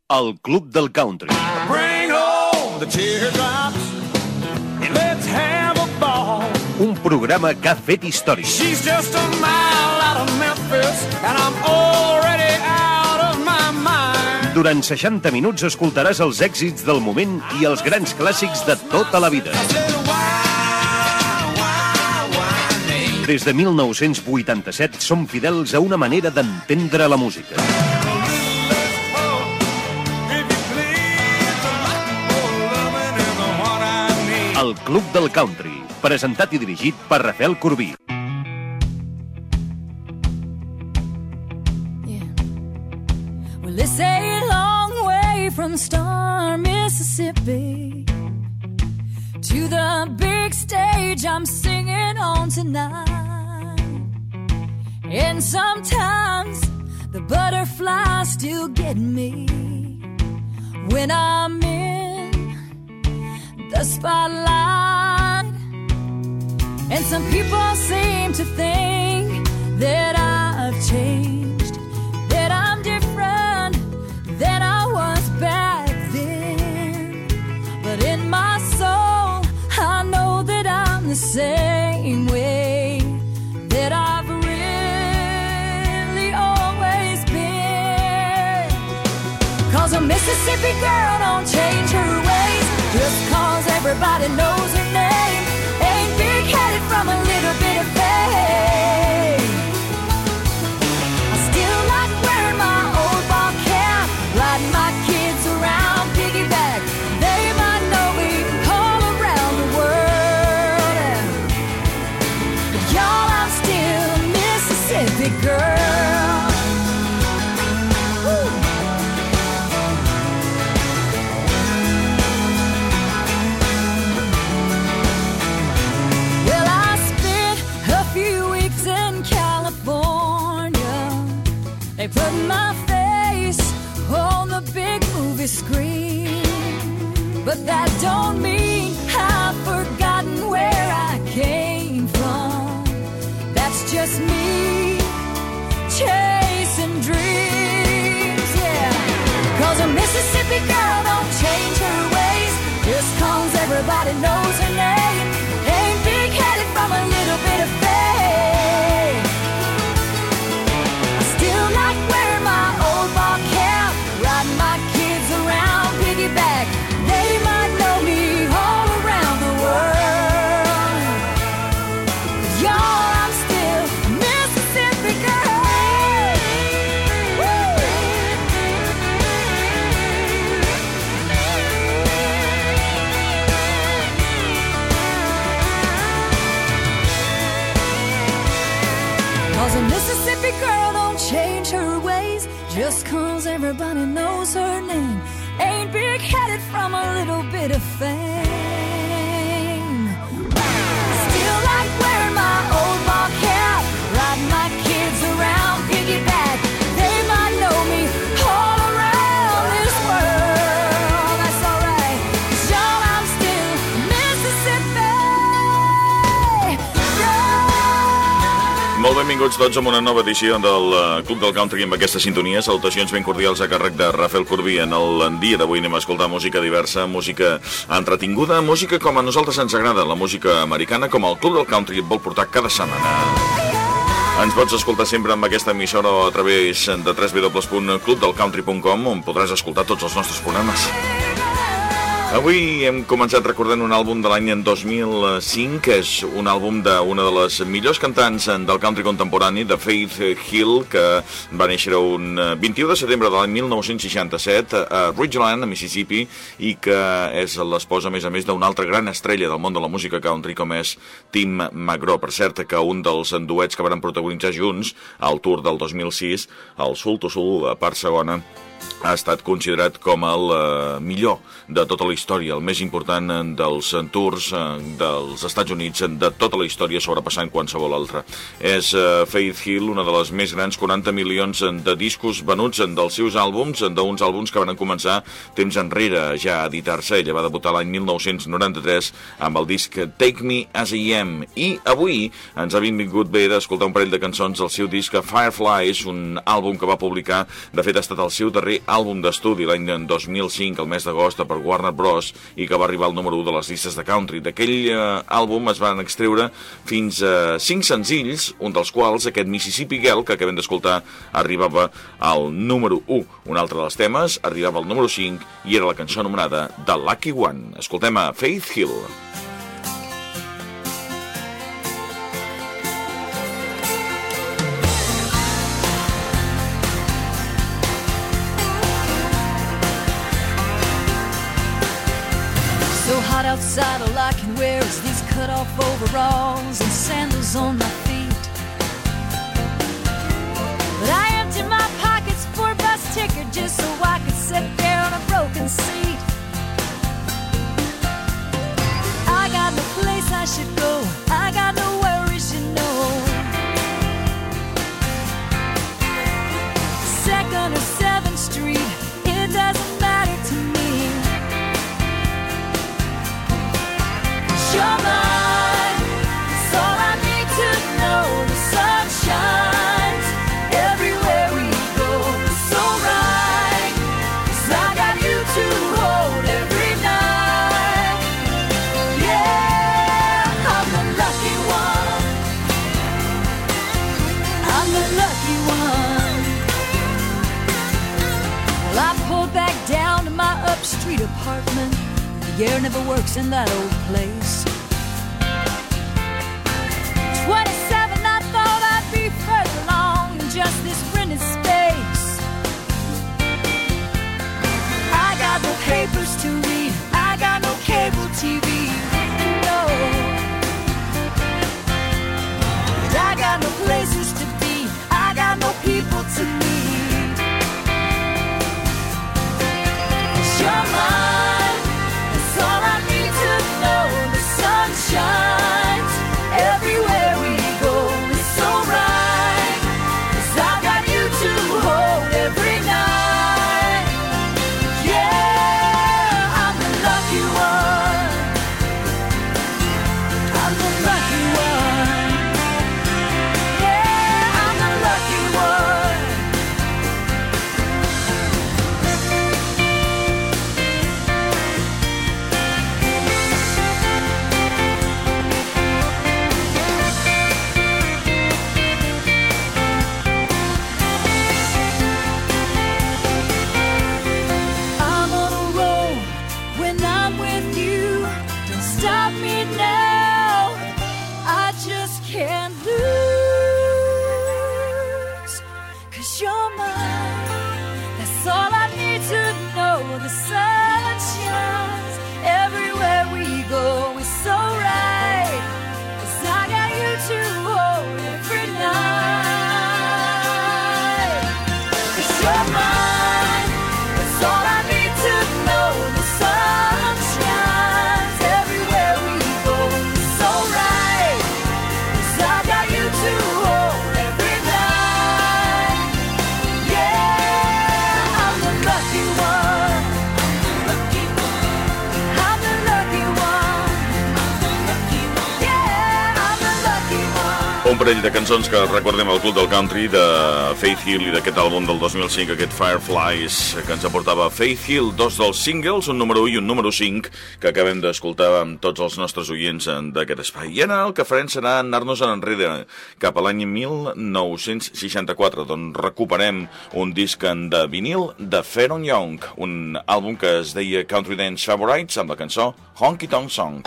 El Club del Country. Bring home the teardrops and let's have a ball. Un programa que ha fet història. She's just a mile out of Memphis and I'm already out of my mind. Durant 60 minuts escoltaràs els èxits del moment i els grans clàssics de tota la vida. Des de 1987 som fidels a una manera d'entendre la música. El Club del Country, presentat i dirigit per Rafael Corbí. Well, it's a long way from Star, Mississippi to the big stage I'm singing on tonight. And sometimes the butterflies still get me when I'm in the spotlight. And some people seem to think that I've changed, that I'm different than I was back then. But in my soul, I know that I'm the same way that I've really always been. 'Cause a Mississippi girl don't change her ways just 'cause everybody knows her name. Ain't big-headed from a little bit of fame. I still like wearing my old ball cap, riding my kids around piggyback. They might know me all around the world. But y'all, I'm still a Mississippi girl. Woo. Well, I spent a few weeks in California. They put my face on the big movie screen. But that don't mean I've forgotten where I came from. That's just me chasing dreams, yeah. 'Cause a Mississippi girl don't change her ways just 'cause everybody knows her name. Ain't big-headed from a little bit of fame. I still like wearing my old ball cap, riding my kids around piggyback. They might know me all around the world. But y'all, I'm still a Mississippi girl. Woo! A Mississippi girl don't change her ways just 'cause everybody knows her name. Ain't big-headed from a little bit of fame. Still like wearing my old ball cap, riding my kids around piggyback. They might know me all around this world. That's alright, 'cause y'all, I'm still Mississippi girl. Molt benvinguts tots a una nova edició del Club del Country amb aquesta sintonia. Salutacions ben cordials a càrrec de Rafael Corbí. En el dia d'avui anem a escoltar música diversa, música entretinguda, música com a nosaltres ens agrada, la música americana, com el Club del Country et vol portar cada setmana. Ens pots escoltar sempre amb aquesta emissora o a través de www.clubdelcountry.com, on podràs escoltar tots els nostres programes. Avui hem començat recordant un àlbum de l'any 2005, que és un àlbum d'una de les millors cantants del country contemporani, de Faith Hill, que va néixer un 21 de setembre de l'any 1967 a Ridgeland, a Mississippi, i que és l'esposa, a més d'una altra gran estrella del món de la música country, com és Tim McGraw. Per cert, que un dels duets que van protagonitzar junts al Tour del 2006, el Soul to Soul, a part segona, ha estat considerat com el millor de tota la història, el més important dels tours dels Estats Units de tota la història, sobrepassant qualsevol altre. És Faith Hill, una de les més grans, 40 milions de discos venuts dels seus àlbums, d'uns àlbums que van començar temps enrere ja a editar-se. Ella va debutar l'any 1993 amb el disc Take Me As I Am, i avui ens ha vingut bé d'escoltar un parell de cançons del seu disc Fireflies, un àlbum que va publicar, de fet ha estat el seu darrer darrer àlbum d'estudi l'any 2005, al mes d'agost, per Warner Bros., i que va arribar al número 1 de les llistes de country. D'aquell àlbum es van extreure fins a 5 senzills, un dels quals, aquest Mississippi Girl, que acabem d'escoltar, arribava al número 1. Un altre dels temes arribava al número 5 i era la cançó anomenada The Lucky One. Escoltem a Faith Hill. So hot outside, all I can wear is these cut-off overalls and sandals on my feet. But I empty my pockets for a bus ticket just so I could sit there on a broken seat. I got no place I should go, I got no worries, you know. 2nd or 7th Street, it doesn't matter to me. You're mine, that's all I need to know. The sun shines everywhere we go. It's so right, 'cause I got you to hold every night. Yeah, I'm the lucky one, I'm the lucky one. Well, I pulled back down to my upstreet apartment. The air never works in that old place. 27, I thought I'd be further along in just this rented space. I got no papers to read, I got no cable TV, no. And I got no places to be, I got no people to meet. 'Cause you're mine, that's all I need to know. The sun shines everywhere we go. It's so right, 'cause I got you to hold every night. Yeah, I'm the lucky one, I'm the lucky one. Yeah, I'm the lucky one. I'm on a roll when I'm with you. Don't stop me now, I just can't lose. 'Cause you're mine, that's all I need to know. The sun shines everywhere we go. It's so right, 'cause I got you to hold every night. 'Cause you're mine, that's all I need to know. The sun shines everywhere we go. It's so right, 'cause I got you to hold every night. Yeah, I'm the lucky one, I'm the lucky one. Yeah, I'm the lucky one. Un parell de cançons que recordem al Club del Country de Faith Hill i d'aquest àlbum del 2005, aquest Fireflies, que ens aportava Faith Hill, 2 dels singles, un número 1 i un número 5, que acabem d'escoltar amb tots els nostres oients d'aquest espai. I ara el que farem serà anar-nos enrere, cap a l'any 1964, d'on recuperem un disc de vinil de Pharoah Young, un àlbum que es deia Country Dance Favorites, amb la cançó Honky Tonk Song.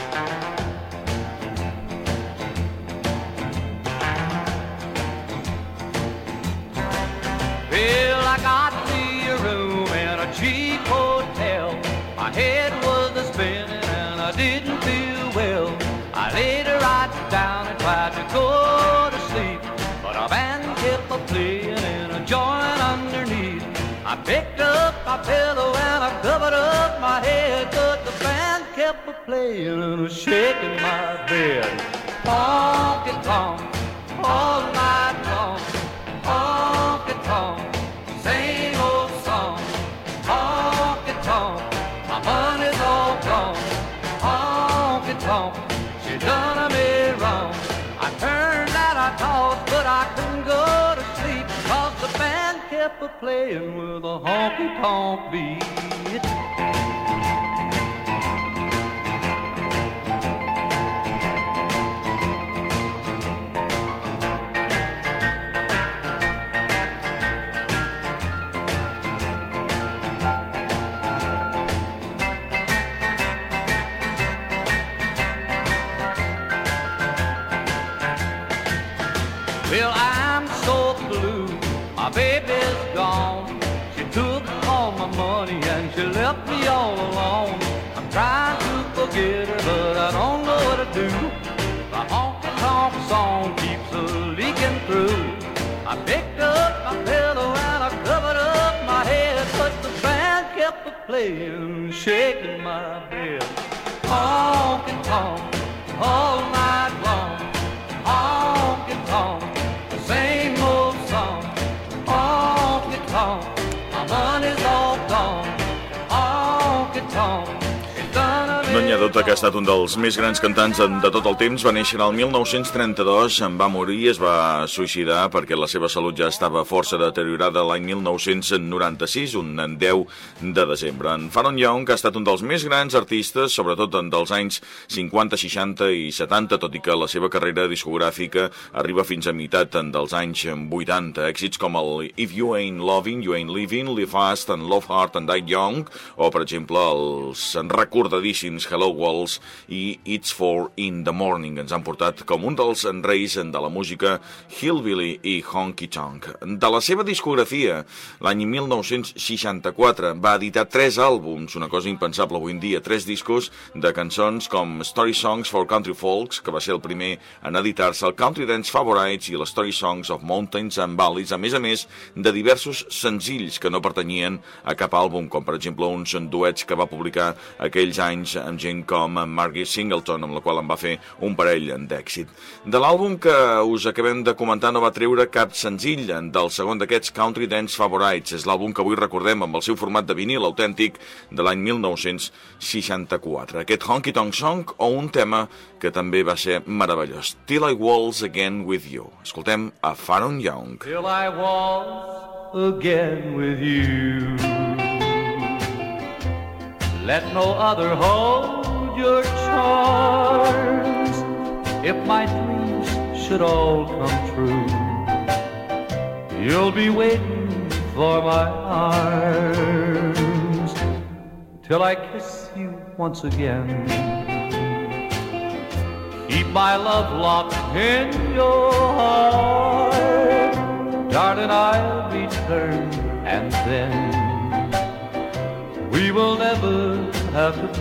Well, I got me a room in a cheap hotel. My head was a-spinning and I didn't feel well. I laid right down and tried to go to sleep, but a band kept a-playing in a joint underneath. I picked up my pillow and I covered up my head, but the band kept a-playing and a shaking my bed. Honky tonk all night long. Honky tonk, same old song. Honky tonk, my money's all gone. Honky tonk, she done me wrong. I turned and I tossed, but I couldn't go to sleep, 'cause the band kept kept a-playing with a honky-tonk beat. Well, I'm so blue, my baby's gone. She took all my money and she left me all alone. I'm trying to forget her, but I don't know what to do. The honky-tonk song keeps leaking through. I picked up my pillow and I covered up my head, but the band kept a-playing, shaking my head. Honky-tonk all night long. Honky-tonk, the same old song. Honky-tonk, my money's all gone. Honky-tonk, it's done a No n'hi ha dubte que ha estat un dels més grans cantants de tot el temps. Va néixer el 1932, en va morir i es va suïcidar perquè la seva salut ja estava força deteriorada l'any 1996, un 10 de desembre. En Faron Young ha estat un dels més grans artistes, sobretot dels anys 50, 60 i 70, tot i que la seva carrera discogràfica arriba fins a meitat dels anys 80. Èxits com el If You Ain't Loving, You Ain't Living, Live Fast and Love Hard and Die Young, o per exemple els recordadíssims Hello Walls i It's 4 in the Morning ens han portat com un dels reis de la música Hillbilly i Honky Tonk. De la seva discografia, l'any 1964 va editar 3 àlbums, una cosa impensable avui en dia, 3 discos de cançons com Story Songs for Country Folks, que va ser el primer en editar-se, el Country Dance Favorites i les Story Songs of Mountains and Valleys, a més de diversos senzills que no pertanyien a cap àlbum, com per exemple uns duets que va publicar aquells anys amb gent com Margie Singleton, amb la qual en va fer un parell d'èxit. De l'àlbum que us acabem de comentar no va treure cap senzill del segon d'aquests Country Dance Favorites. És l'àlbum que avui recordem amb el seu format de vinil autèntic de l'any 1964. Aquest Honky Tonk Song o un tema que també va ser meravellós. Till I Waltz Again With You. Escoltem a Faron Young. Till I waltz again with you. Let no other hold your charms. If my dreams should all come true, you'll be waiting for my arms till I kiss you once again. Keep my love locked in your heart. Darling, I'll return and then we will never have to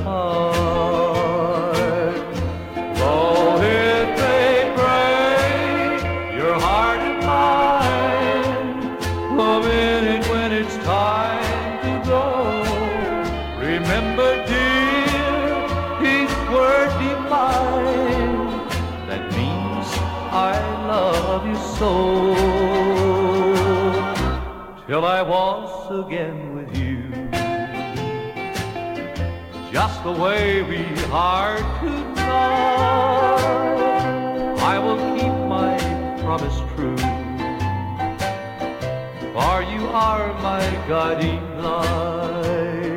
part. Though it may break your heart and mine, the minute when it's time to go, remember, dear, each word divine that means I love you so. Till I waltz again with you, just the way we are tonight. I will keep my promise true, for you are my guiding light.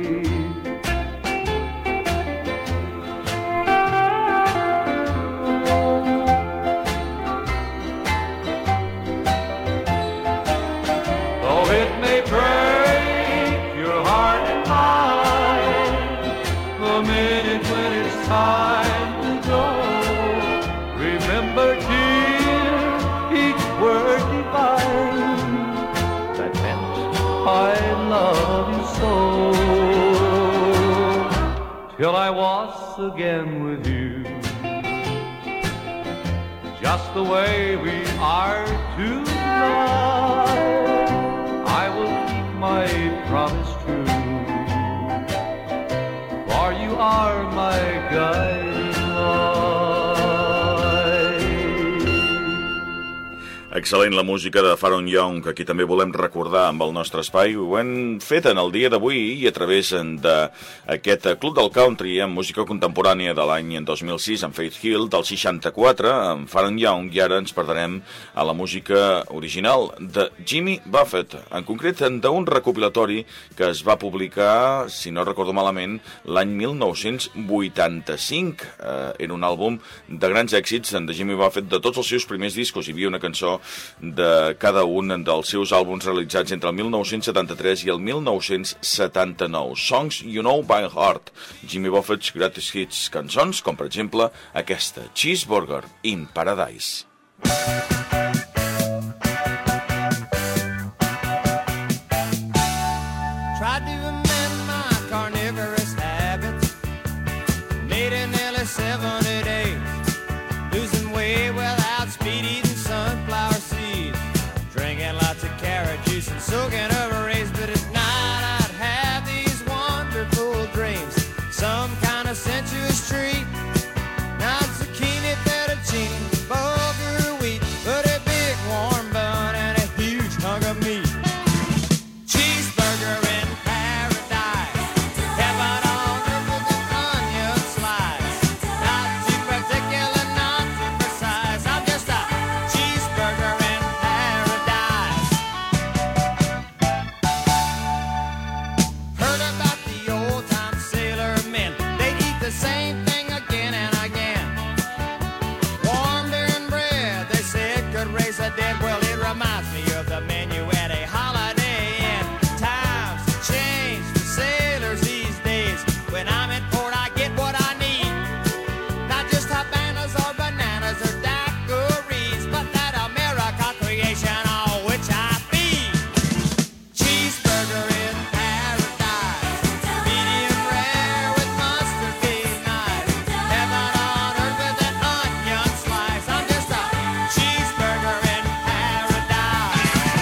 Though it may break your heart and mine, the minute when it's time to go, remember, dear, each word divine that meant I love you so. Till I waltz again with you, just the way we are tonight. I will keep my promise true, for you are my guiding light. Excel·lent la música de Faron Young, que aquí també volem recordar amb el nostre espai. Ho hem fet en el dia d'avui i a través d'aquest Club del Country amb música contemporània de l'any 2006 amb Faith Hill, del 64 amb Faron Young, i ara ens perdrem a la música original de Jimmy Buffett, en concret d'un recopilatori que es va publicar, si no recordo malament, l'any 1985. Era un àlbum de grans èxits de Jimmy Buffett, de tots els seus primers discos. Hi havia una cançó de cada un dels seus àlbums realitzats entre el 1973 i el 1979. Songs You Know by Heart, Jimmy Buffett's Greatest Hits, cançons com per exemple aquesta, Cheeseburger in Paradise. Tried to amend my carnivorous habits, made it nearly 70 days, losing weight without speed, eating sunflower seeds, drinking lots of carrot juice and soaking over rays. But at night I'd have these wonderful dreams, some kind of sensuous treat, not zucchini, fettuccine, bulgur wheat, but a big warm bun and a huge hunk of meat. Cheeseburger in paradise, heaven on earth with an onion slice, not too particular, not too precise, I'm just a cheeseburger in paradise. Heard about the old-time sailor men, they'd eat the same thing again and again. Warm beer and bread, they said could raise the dead. Well, it reminds me of the menu at a Holiday Inn. Times change for sailors these days. When I'm in port, I get what I need. Not just Habanas or bananas or daiquiris, but that America creation on which I feed. Cheeseburger in paradise, medium rare with mustard feed nice, heaven on earth with an onion slice. I'm just a cheeseburger in paradise.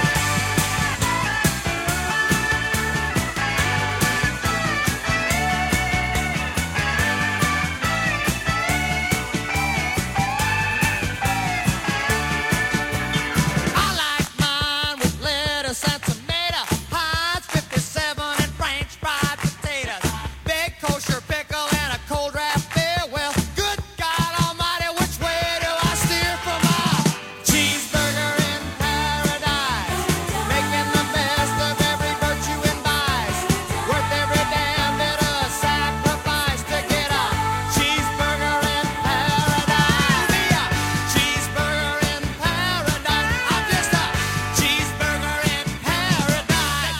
I like mine with lettuce and tomato, Heinz 57 and French fried potatoes, big kosher pickle and a cold draft beer. Well, good God Almighty, which way do I steer for my cheeseburger in paradise? Making the best of every virtue and vice, worth every damn bit of sacrifice to get a cheeseburger in paradise. Be a cheeseburger in paradise. I'm just a cheeseburger in paradise.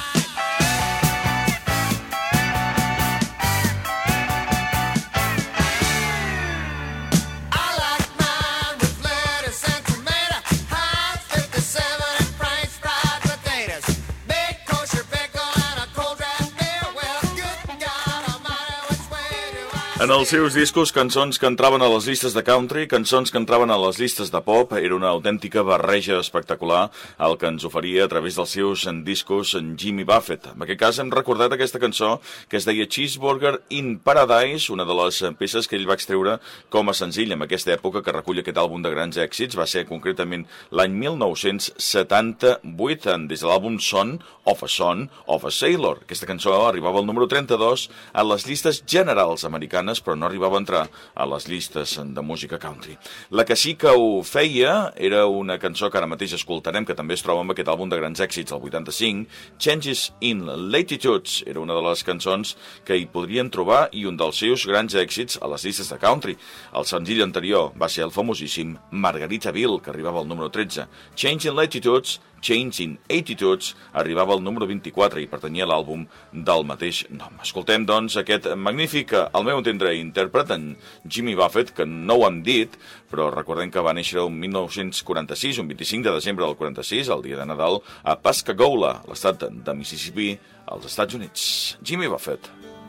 I like mine with lettuce and tomato, Heinz 57 and French fried potatoes, big kosher pickle and a cold draft beer. Well, good God Almighty, which way do I En els seus discos, cançons que entraven a les llistes de country, cançons que entraven a les llistes de pop, era una autèntica barreja espectacular el que ens oferia a través dels seus discos en Jimmy Buffett. En aquest cas hem recordat aquesta cançó que es deia Cheeseburger in Paradise, una de les peces que ell va extreure com a senzill en aquesta època que recull aquest àlbum de grans èxits. Va ser concretament l'any 1978, des de l'àlbum Son of a Sailor. Aquesta cançó arribava al número 32 a les llistes generals americanes, però no arribava a entrar a les llistes de música country. La que sí que ho feia era una cançó que ara mateix escoltarem, que també es troba amb aquest àlbum de grans èxits, el 85, Changes in Latitudes. Era una de les cançons que hi podrien trobar i un dels seus grans èxits a les llistes de country. El senzill anterior va ser el famosíssim Margaritaville, que arribava al número 13. Change in Latitudes, Changing Attitudes, arribava al número 24 i pertanyia a l'àlbum del mateix nom. Escoltem, doncs, aquest magnífic, al meu entendre, intèrpret en Jimmy Buffett, que no ho hem dit, però recordem que va néixer el 1946, un 25 de desembre del 46, el dia de Nadal, a Pascagoula, l'estat de Mississippi, als Estats Units. Jimmy Buffett.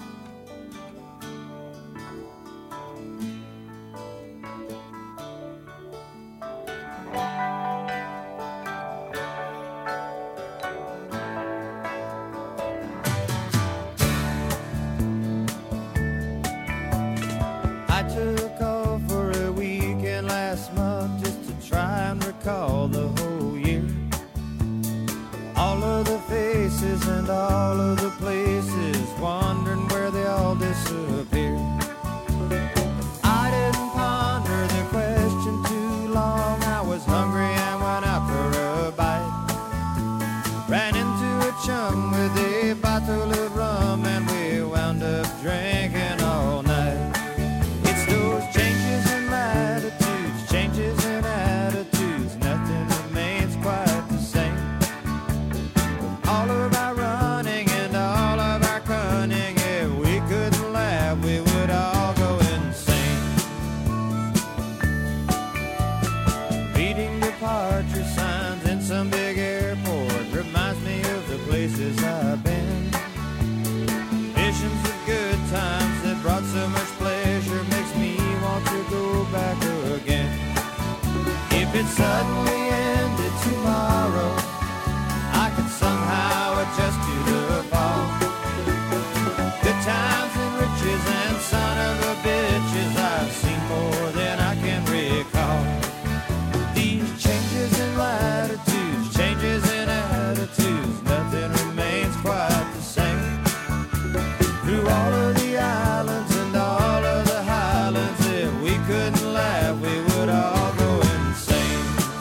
I took off for a weekend last month just to try and recall the whole faces and all of the places, wondering where they all disappeared. I didn't ponder the question too long. I was hungry and went out for a bite. Ran into a chum with a bottle of rum, and we wound up drinking all night. It's those changes in latitudes, changes in attitudes, nothing remains quite the same. With all of our running and all of our cunning, if we couldn't laugh, we would all go insane. Reading departure signs in some big airport reminds me of the places I've been. Visions of good times that brought so much pleasure makes me want to go back again. If it suddenly ended tomorrow, I could somehow adjust to the fall. Good times and riches and son of a bitches, I've seen more than I can recall. These changes in latitudes, changes in attitudes, nothing remains quite the same. Through all of the islands and all of the highlands, if we couldn't laugh, we would all go insane.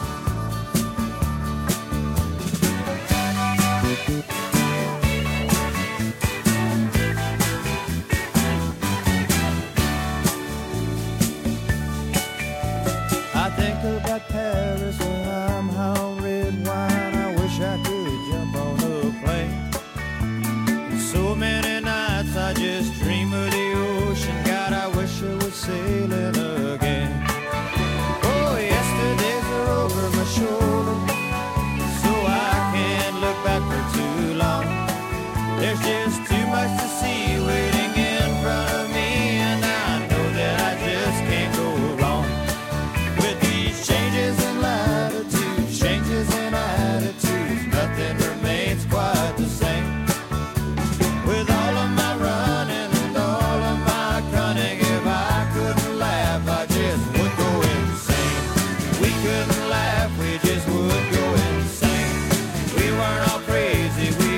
I think about Paris when I'm home, red wine. I wish I could jump on a plane. So many nights I just dream of the ocean. God, I wish I was sailing again. Oh, yesterdays are over my shoulder, so I can't look back for too long. There's just too much to see waiting in front of me, and I know that I just can't go wrong. With these changes in latitudes, changes in attitudes, nothing remains quite the same. With all of my running and all of my cunning, if I couldn't laugh, I just would go insane. We couldn't laugh, we just would go insane. We weren't all crazy, we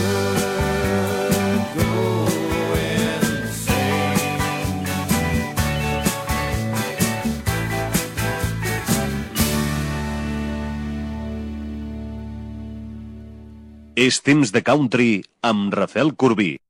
would go insane. És temps de country amb Rafael Corbí.